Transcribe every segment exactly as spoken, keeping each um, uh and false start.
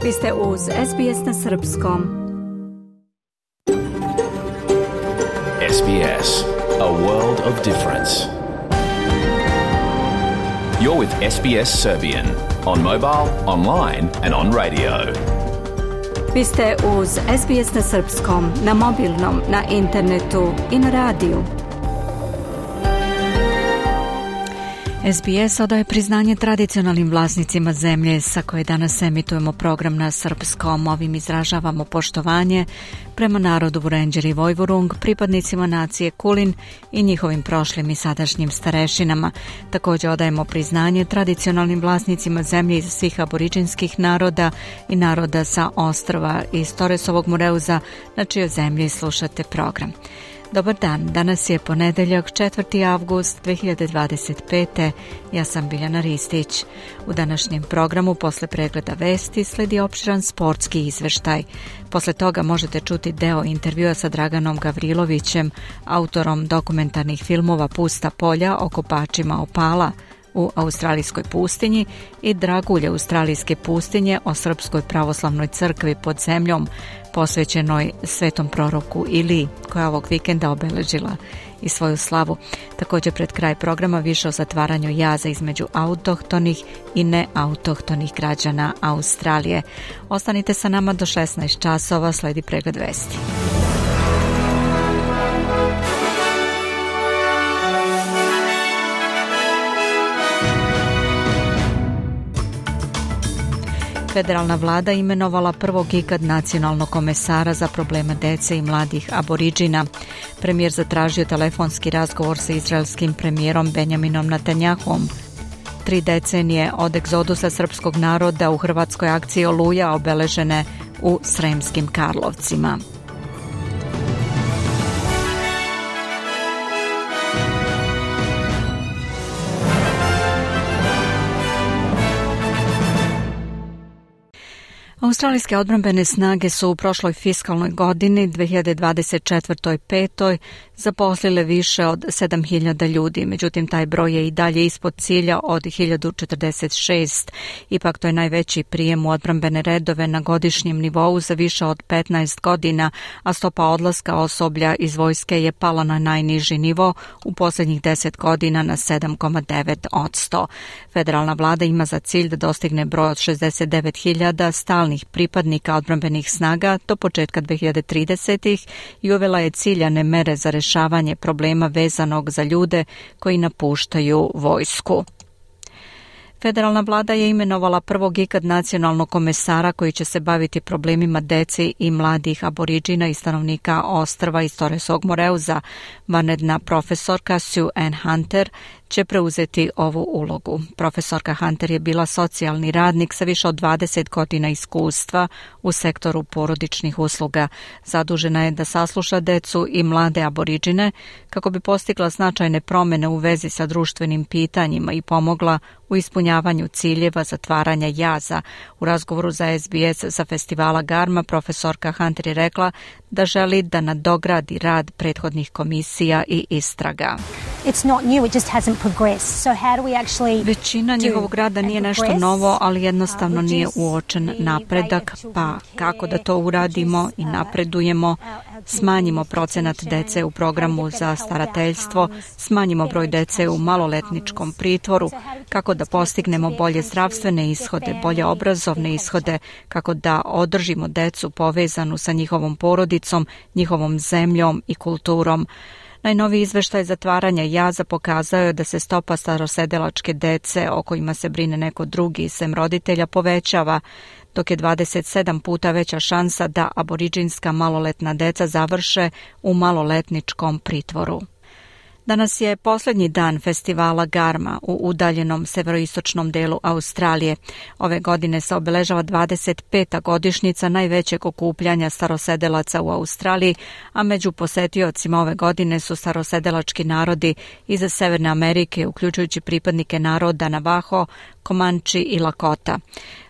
Vi ste uz S B S na srpskom. S B S, a world of difference. You're with S B S Serbian on mobile, online and on radio. Vi ste uz S B S na srpskom, na mobilnom, na internetu i na radiju. S B S odaje priznanje tradicionalnim vlasnicima zemlje sa koje danas emitujemo program na srpskom. Ovim izražavamo poštovanje prema narodu Vurenđer i Vojvurung, pripadnicima nacije Kulin i njihovim prošlim i sadašnjim starešinama. Također odajemo priznanje tradicionalnim vlasnicima zemlje iz svih aboriđinskih naroda i naroda sa ostrva iz Toresovog Mureuza, na čijoj zemlji slušate program. Dobar dan, danas je ponedeljak, četvrti avgust dve hiljade dvadeset pete. Ja sam Biljana Ristić. U današnjem programu posle pregleda vesti sledi opširan sportski izveštaj. Posle toga možete čuti deo intervjua sa Draganom Gavrilovićem, autorom dokumentarnih filmova Pusta polja o kopačima opala u australijskoj pustinji i Dragulje australijske pustinje o Srpskoj pravoslavnoj crkvi pod zemljom posvećenoj svetom proroku Iliji, koja ovog vikenda obeležila i svoju slavu. Također pred kraj programa više o zatvaranju jaza između autohtonih i neautohtonih građana Australije. Ostanite sa nama do šesnaest časova, sledi pregled vesti. Federalna vlada imenovala prvog ikad nacionalnog komesara za probleme dece i mladih aboriđina. Premijer zatražio telefonski razgovor sa izraelskim premijerom Benjaminom Netanjahom. Tri decenije od egzodusa srpskog naroda u hrvatskoj akciji Oluja obeležene u Sremskim Karlovcima. Australijske odbrambene snage su u prošloj fiskalnoj godini dve hiljade dvadeset četvrtoj petoj zaposlile više od sedam hiljada ljudi, međutim taj broj je i dalje ispod cilja od hiljadu četrdeset šest. Ipak to je najveći prijem u odbrambene redove na godišnjem nivou za više od petnaest godina, a stopa odlaska osoblja iz vojske je pala na najniži nivo u posljednjih deset godina na sedam zarez devet posto. Federalna vlada ima za cilj da dostigne broj od šezdeset devet hiljada stalnih pripadnika odbrambenih snaga do početka dve hiljade tridesetih i uvela je ciljane mere za rešavanje problema vezanog za ljude koji napuštaju vojsku. Federalna vlada je imenovala prvog ikad nacionalnog komesara koji će se baviti problemima dece i mladih aboriđina i stanovnika ostrva iz Toresovog Mureuza. Vanredna profesorka Sue Ann Hunter će preuzeti ovu ulogu. Profesorka Hunter je bila socijalni radnik sa više od dvadeset godina iskustva u sektoru porodičnih usluga. Zadužena je da sasluša decu i mlade aboriđine kako bi postigla značajne promjene u vezi sa društvenim pitanjima i pomogla u ispunjavanju ciljeva zatvaranja jaza. U razgovoru za S B S sa festivala Garma profesorka Hunter je rekla da želi da nadogradi rad prethodnih komisija i istraga. It's not new, it just hasn't progressed. So how do we actually Većina njegovog rada nije nešto novo, ali jednostavno nije uočen napredak, pa kako da to uradimo i napredujemo, smanjimo procenat dece u programu za starateljstvo, smanjimo broj dece u maloletničkom pritvoru, kako da postignemo bolje zdravstvene ishode, bolje obrazovne ishode, kako da održimo decu povezanu sa njihovom porodicom, njihovom zemljom i kulturom. Najnoviji izveštaj zatvaranja jaza pokazao je da se stopa starosedelačke dece o kojima se brine neko drugi sem roditelja povećava, dok je dvadeset sedam puta veća šansa da aboriđinska maloletna deca završe u maloletničkom pritvoru. Danas je posljednji dan festivala Garma u udaljenom severoistočnom delu Australije. Ove godine se obeležava dvadeset peta godišnjica najvećeg okupljanja starosedelaca u Australiji, a među posetiocima ove godine su starosedelački narodi iz Severne Amerike, uključujući pripadnike naroda Navajo, Comanche i Lakota.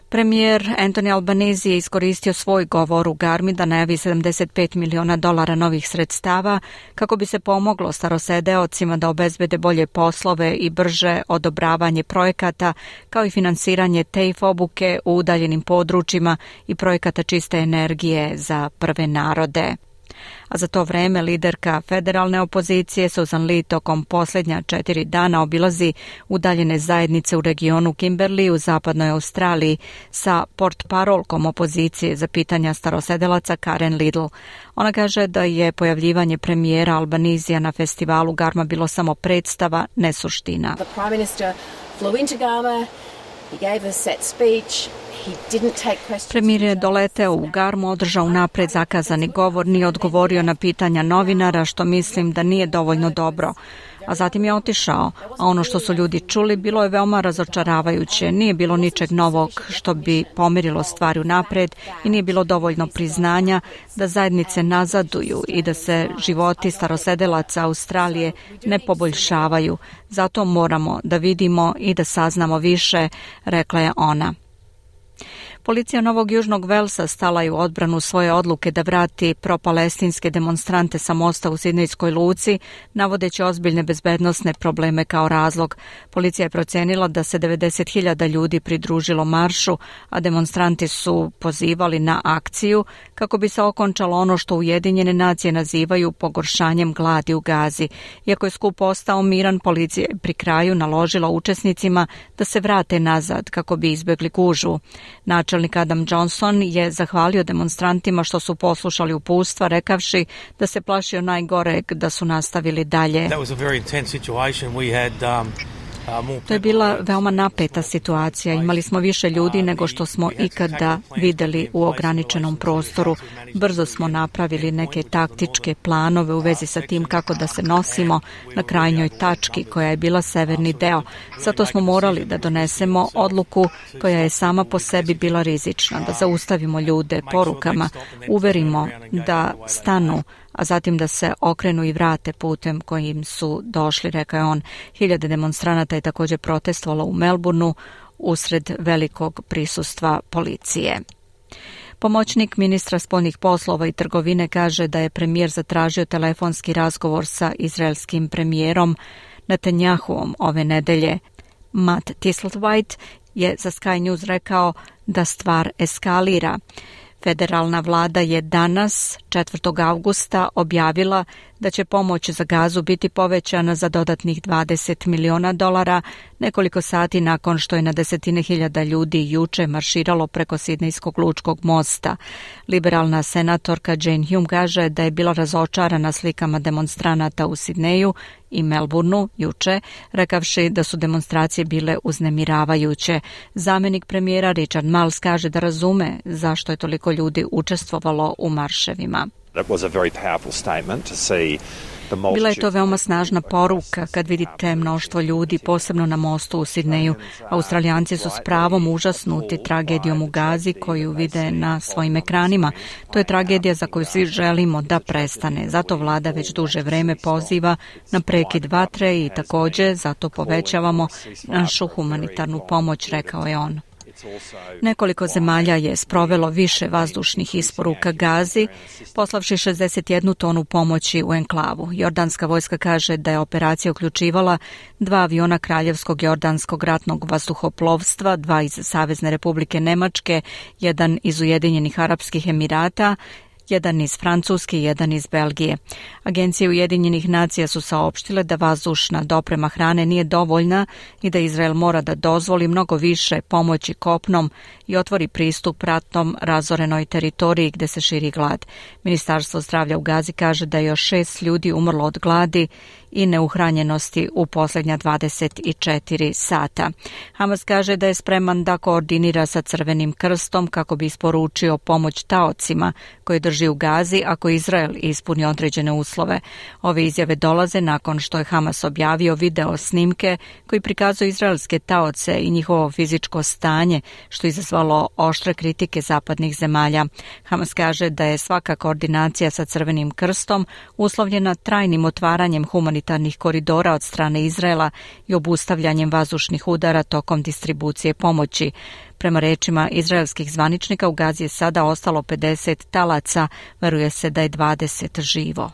Premijer Anthony Albanese je iskoristio svoj govor u Garmi da najavi sedamdeset pet miliona dolara novih sredstava kako bi se pomoglo starosedeocima da obezbede bolje poslove i brže odobravanje projekata, kao i finansiranje T E I F obuke u udaljenim područjima i projekata čiste energije za prve narode. A za to vreme liderka federalne opozicije Susan Lee tokom posljednja četiri dana obilazi udaljene zajednice u regionu Kimberley u zapadnoj Australiji sa portparolkom opozicije za pitanja starosedelaca Karen Liddle. Ona kaže da je pojavljivanje premijera Albanisija na festivalu Garma bilo samo predstava, ne suština. The Prime Minister flew into Garma, he gave a set speech. Premijer je doleteo u Garmu, održao napred zakazani govor, nije odgovorio na pitanja novinara, što mislim da nije dovoljno dobro. A zatim je otišao, a ono što su ljudi čuli bilo je veoma razočaravajuće. Nije bilo ničeg novog što bi pomirilo stvari napred i nije bilo dovoljno priznanja da zajednice nazaduju i da se životi starosedelaca Australije ne poboljšavaju. Zato moramo da vidimo i da saznamo više, rekla je ona. Policija Novog Južnog Velsa stala je u odbranu svoje odluke da vrati propalestinske demonstrante sa mosta u Sidnejskoj luci, navodeći ozbiljne bezbednosne probleme kao razlog. Policija je procenila da se devedeset hiljada ljudi pridružilo maršu, a demonstranti su pozivali na akciju kako bi se okončalo ono što Ujedinjene nacije nazivaju pogoršanjem gladi u Gazi. Iako je skup ostao miran, policija je pri kraju naložila učesnicima da se vrate nazad kako bi izbjegli gužvu. Načelnik Adam Johnson je zahvalio demonstrantima što su poslušali uputstva, rekavši da se plašio najgoreg da su nastavili dalje. To je bila veoma napeta situacija. Imali smo više ljudi nego što smo ikada vidjeli u ograničenom prostoru. Brzo smo napravili neke taktičke planove u vezi sa tim kako da se nosimo na krajnjoj tački koja je bila severni deo. Zato smo morali da donesemo odluku koja je sama po sebi bila rizična, da zaustavimo ljude porukama, uverimo da stanu, a zatim da se okrenu i vrate putem kojim su došli, rekao je on. Hiljade demonstranata je također protestovalo u Melbourneu usred velikog prisustva policije. Pomoćnik ministra spoljnih poslova i trgovine kaže da je premijer zatražio telefonski razgovor sa izraelskim premijerom Netanjahuom ove nedelje. Matt Tisselthwaite je za Sky News rekao da stvar eskalira. Federalna vlada je danas, četvrtog avgusta, objavila da će pomoć za Gazu biti povećana za dodatnih dvadeset miliona dolara, nekoliko sati nakon što je na desetine hiljada ljudi juče marširalo preko Sidnejskog lučkog mosta. Liberalna senatorka Jane Hume kaže da je bila razočarana slikama demonstranata u Sidneju i Melbourneu juče, rekavši da su demonstracije bile uznemiravajuće. Zamjenik premijera Richard Marles kaže da razume zašto je toliko ljudi učestvovalo u marševima. Bila je to veoma snažna poruka kad vidite mnoštvo ljudi, posebno na mostu u Sidneju. Australijanci su s pravom užasnuti tragedijom u Gazi koju vide na svojim ekranima. To je tragedija za koju svi želimo da prestane. Zato vlada već duže vreme poziva na prekid vatre i također zato povećavamo našu humanitarnu pomoć, rekao je on. Nekoliko zemalja je sprovelo više vazdušnih isporuka Gazi, poslavši šezdeset jednu tonu pomoći u enklavu. Jordanska vojska kaže da je operacija uključivala dva aviona Kraljevskog jordanskog ratnog vazduhoplovstva, dva iz Savezne Republike Nemačke, jedan iz Ujedinjenih Arapskih Emirata, jedan iz Francuske i jedan iz Belgije. Agencije Ujedinjenih nacija su saopštile da vazdušna doprema hrane nije dovoljna i da Izrael mora da dozvoli mnogo više pomoći kopnom i otvori pristup ratnom razorenoj teritoriji gdje se širi glad. Ministarstvo zdravlja u Gazi kaže da je još šest ljudi umrlo od gladi i neuhranjenosti u posljednja dvadeset četiri sata. Hamas kaže da je spreman da koordinira sa Crvenim krstom kako bi isporučio pomoć taocima koje drži u Gazi ako Izrael ispuni određene uslove. Ove izjave dolaze nakon što je Hamas objavio video snimke koji prikazuju izraelske taoce i njihovo fizičko stanje, što izazvalo izazvalo oštre kritike zapadnih zemalja. Hamas kaže da je svaka koordinacija sa Crvenim krstom uslovljena trajnim otvaranjem humanitarnih koridora od strane Izraela i obustavljanjem vazdušnih udara tokom distribucije pomoći. Prema rečima izraelskih zvaničnika, u Gazi je sada ostalo pedeset talaca, veruje se da je dvadeset živo.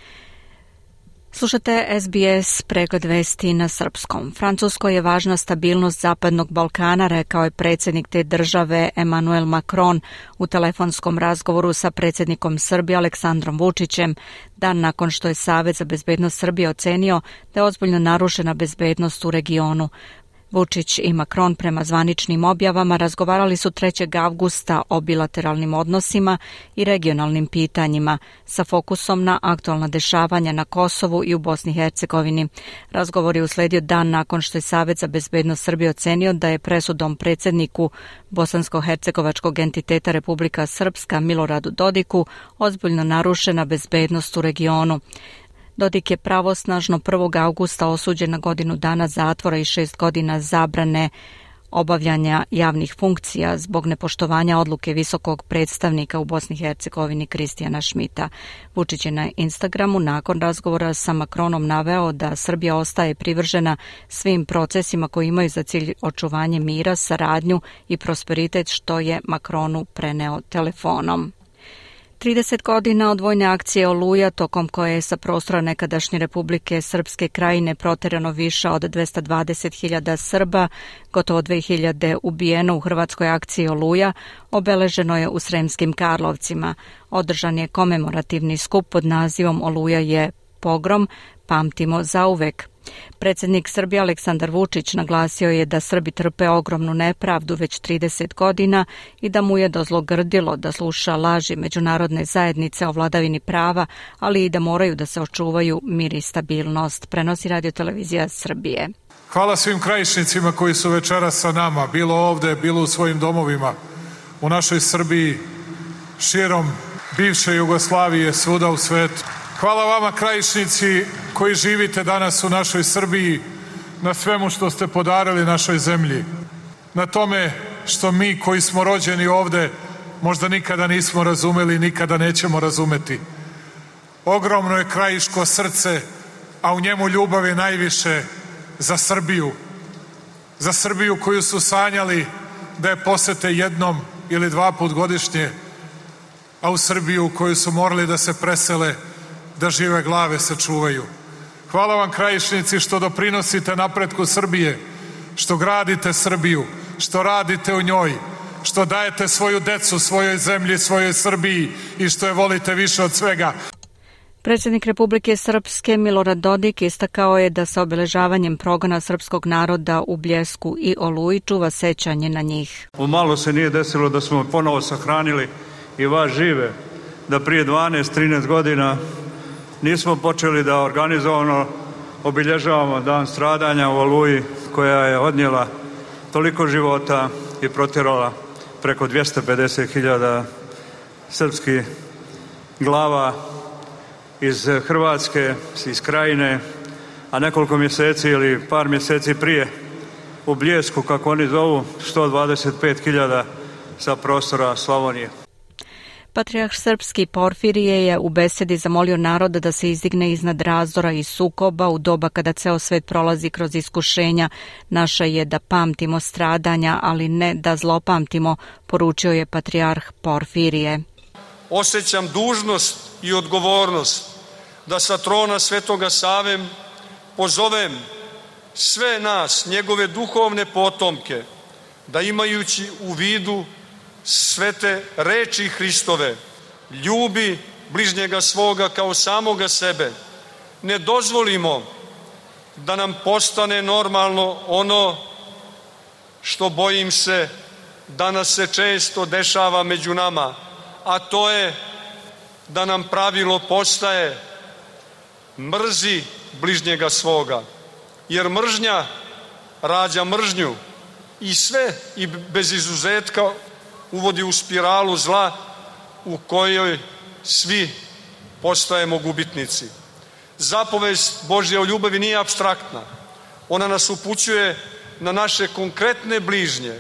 Slušate S B S pregled vesti na srpskom. Francuskoj je važna stabilnost Zapadnog Balkana, rekao je predsjednik te države Emmanuel Macron u telefonskom razgovoru sa predsjednikom Srbije Aleksandrom Vučićem, dan nakon što je Savet za bezbednost Srbije ocenio da je ozbiljno narušena bezbednost u regionu. Vučić i Macron prema zvaničnim objavama razgovarali su trećeg avgusta o bilateralnim odnosima i regionalnim pitanjima sa fokusom na aktualna dešavanja na Kosovu i u Bosni i Hercegovini. Razgovor je usledio dan nakon što je Savet za bezbednost Srbije ocenio da je presudom predsjedniku bosansko-hercegovačkog entiteta Republika Srpska Miloradu Dodiku ozbiljno narušena bezbednost u regionu. Dodik je pravosnažno prvog avgusta osuđen na godinu dana zatvora i šest godina zabrane obavljanja javnih funkcija zbog nepoštovanja odluke visokog predstavnika u Bosni i Hercegovini Kristijana Šmita. Vučić je na Instagramu nakon razgovora sa Macronom naveo da Srbija ostaje privržena svim procesima koji imaju za cilj očuvanje mira, saradnju i prosperitet, što je Macronu preneo telefonom. trideset godina od vojne akcije Oluja, tokom koje je sa prostora nekadašnje Republike Srpske Krajine proterano više od dvesta dvadeset hiljada Srba, gotovo dve hiljade ubijeno u hrvatskoj akciji Oluja, obeleženo je u Sremskim Karlovcima. Održan je komemorativni skup pod nazivom Oluja je pogrom, pamtimo zauvek. Predsjednik Srbije Aleksandar Vučić naglasio je da Srbi trpe ogromnu nepravdu već trideset godina i da mu je dozlogrdilo da sluša laži međunarodne zajednice o vladavini prava, ali i da moraju da se očuvaju mir i stabilnost, prenosi Radio-televizija Srbije. Hvala svim Krajišnicima koji su večeras sa nama, bilo ovde, bilo u svojim domovima, u našoj Srbiji, širom bivše Jugoslavije, svuda u svetu. Hvala vama Krajišnici koji živite danas u našoj Srbiji, na svemu što ste podarili našoj zemlji, na tome što mi koji smo rođeni ovde možda nikada nismo razumeli, nikada nećemo razumeti. Ogromno je krajiško srce, a u njemu ljubav je najviše za Srbiju, za Srbiju koju su sanjali da je posete jednom ili dva put godišnje, a u Srbiju u koju su morali da se presele da žive glave sačuvaju. Hvala vam Krajišnici što doprinosite napretku Srbije, što gradite Srbiju, što radite u njoj, što dajete svoju decu svojoj zemlji, svojoj Srbiji i što je volite više od svega. Predsjednik Republike Srpske Milorad Dodik istakao je da sa obeležavanjem progona srpskog naroda u Bljesku i Oluji čuva sećanje na njih. Umalo se nije desilo da smo ponovo sahranili i vas žive, da prije dvanaest trinaest godina nismo počeli da organizovano obilježavamo dan stradanja u Oluji, koja je odnijela toliko života i protjerala preko dvjesto pedeset hiljada srpskih glava iz Hrvatske, iz Krajine, a nekoliko mjeseci ili par mjeseci prije u Bljesku, kako oni zovu, sto dvadeset pet hiljada sa prostora Slavonije. Patrijarh srpski Porfirije je u besedi zamolio narod da se izdigne iznad razdora i sukoba u doba kada ceo svet prolazi kroz iskušenja. Naše je da pamtimo stradanja, ali ne da zlopamtimo, poručio je patrijarh Porfirije. Osjećam dužnost i odgovornost da sa trona Svetoga Save pozovem sve nas, njegove duhovne potomke, da imajući u vidu svete reči Hristove, ljubi bližnjega svoga kao samoga sebe, ne dozvolimo da nam postane normalno ono što, bojim se, danas se često dešava među nama, a to je da nam pravilo postaje mrzi bližnjega svoga, jer mržnja rađa mržnju i sve i bez izuzetka uvodi u spiralu zla u kojoj svi postajemo gubitnici. Zapovest Božja o ljubavi nije apstraktna. Ona nas upućuje na naše konkretne bližnje,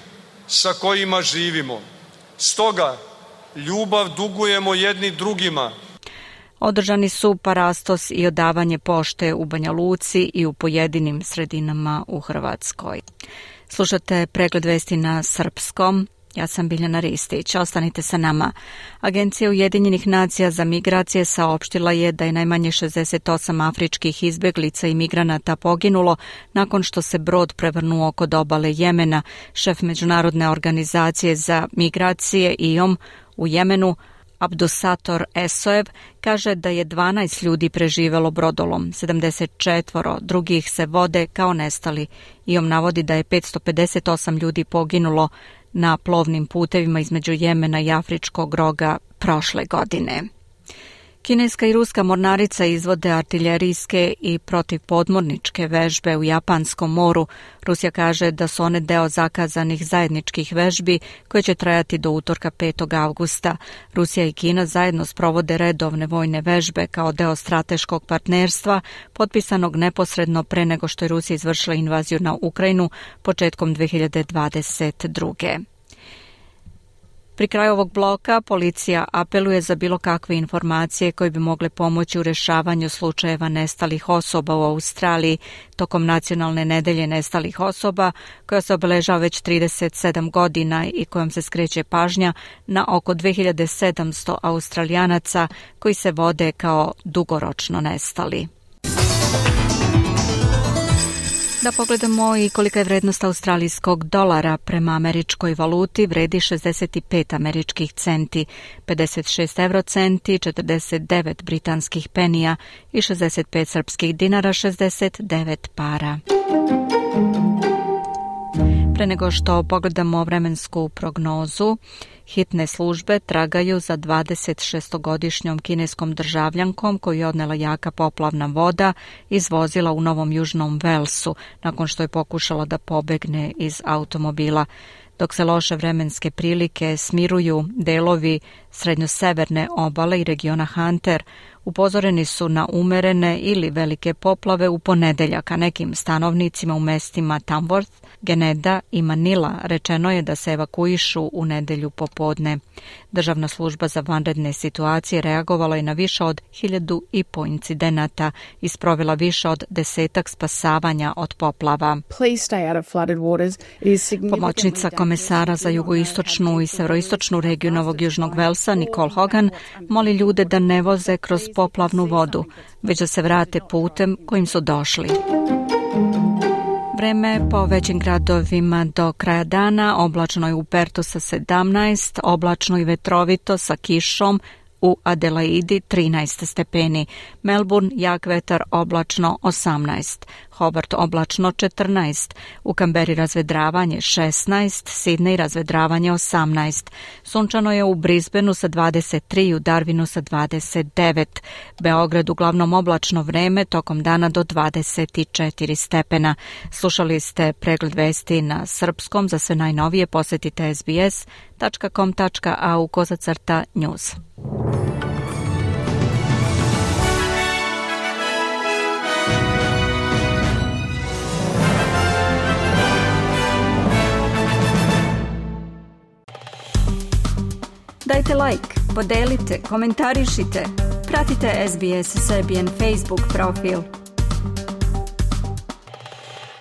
sa kojima živimo. Stoga, ljubav dugujemo jedni drugima. Održani su parastos i odavanje pošte u Banja Luci i u pojedinim sredinama u Hrvatskoj. Slušate pregled vesti na srpskom. Ja sam Biljana Ristić. Ostanite sa nama. Agencija Ujedinjenih nacija za migracije saopštila je da je najmanje šezdeset osam afričkih izbeglica i migranata poginulo nakon što se brod prevrnuo kod obale Jemena. Šef Međunarodne organizacije za migracije I O M u Jemenu, Abdusator Esoev, kaže da je dvanaest ljudi preživelo brodolom, sedamdeset četiri drugih se vode kao nestali. I O M navodi da je petsto pedeset osam ljudi poginulo na plovnim putevima između Jemena i Afričkog roga prošle godine. Kineska i ruska mornarica izvode artiljerijske i protivpodmorničke vežbe u Japanskom moru. Rusija kaže da su one deo zakazanih zajedničkih vežbi koje će trajati do utorka petog avgusta. Rusija i Kina zajedno sprovode redovne vojne vežbe kao deo strateškog partnerstva potpisanog neposredno pre nego što je Rusija izvršila invaziju na Ukrajinu početkom dve hiljade dvadeset druge. Pri kraju ovog bloka policija apeluje za bilo kakve informacije koje bi mogle pomoći u rešavanju slučajeva nestalih osoba u Australiji tokom nacionalne nedelje nestalih osoba koja se obeležava već trideset sedam godina i kojom se skreće pažnja na oko dve hiljade sedamsto Australijanaca koji se vode kao dugoročno nestali. Da pogledamo i kolika je vrednost australijskog dolara prema američkoj valuti, vredi šezdeset pet američkih centi, pedeset šest eurocenti, četrdeset devet britanskih penija i šezdeset pet srpskih dinara, šezdeset devet para. Pre nego što pogledamo vremensku prognozu, hitne službe tragaju za dvadeset šestogodišnjom kineskom državljankom koju je odnela jaka poplavna voda iz vozila u Novom Južnom Velsu nakon što je pokušala da pobegne iz automobila. Dok se loše vremenske prilike smiruju delovi srednjoseverne obale i regiona Hunter, upozoreni su na umerene ili velike poplave u ponedeljak, a nekim stanovnicima u mestima Tamworth, Geneda i Manila rečeno je da se evakuišu u nedelju popodne. Državna služba za vanredne situacije reagovala je na više od hiljadu i po incidenata i sprovela više od desetak spasavanja od poplava. Pomoćnica komesara za jugoistočnu i severoistočnu regiju Novog Južnog Velsa, Nicole Hogan, moli ljude da ne voze kroz poplavnu vodu, već da se vrate putem kojim su došli. Vreme po većim gradovima do kraja dana, oblačno je u Pertu sa sedamnaest, oblačno i vetrovito sa kišom, u Adelaidi trinaest stepeni, Melbourne jak vetar oblačno osamnaest, Hobart oblačno četrnaest, u Kamberi razvedravanje šesnaest, Sidney razvedravanje osamnaest, sunčano je u Brisbaneu sa dvadeset tri i u Darwinu sa dvadeset devet, Beograd uglavnom oblačno vreme tokom dana do dvadeset četiri stepena. Slušali ste pregled vesti na srpskom, za sve najnovije posetite es be es tačka com tačka a u kozacrta news. Dajte like, podelite, komentarišite, pratite es be es Serbian Facebook profil.